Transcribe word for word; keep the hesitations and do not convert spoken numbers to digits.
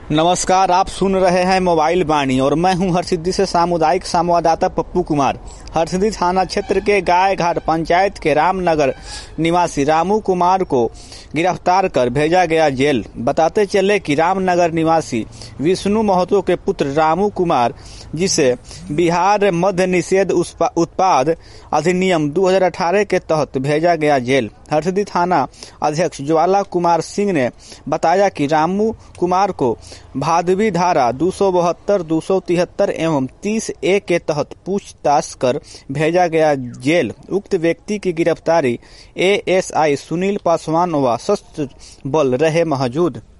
नमस्कार, आप सुन रहे हैं मोबाइल वाणी और मैं हूं हरसिद्धि से सामुदायिक संवाददाता पप्पू कुमार। हरसिद्धि थाना क्षेत्र के गाय घाट पंचायत के रामनगर निवासी रामू कुमार को गिरफ्तार कर भेजा गया जेल। बताते चले कि रामनगर निवासी विष्णु महतो के पुत्र रामू कुमार, जिसे बिहार मद्य निषेध उत्पाद अधिनियम दो हज़ार अठारह के तहत भेजा गया जेल। हरसिद्धि थाना अध्यक्ष ज्वाला कुमार सिंह ने बताया कि रामू कुमार को भादवी धारा दो सौ बहत्तर, दो सौ तिहत्तर एवं तीस ए के तहत पूछताछ कर भेजा गया जेल। उक्त व्यक्ति की गिरफ्तारी एएसआई सुनील पासवान व सशस्त्र बल रहे मौजूद।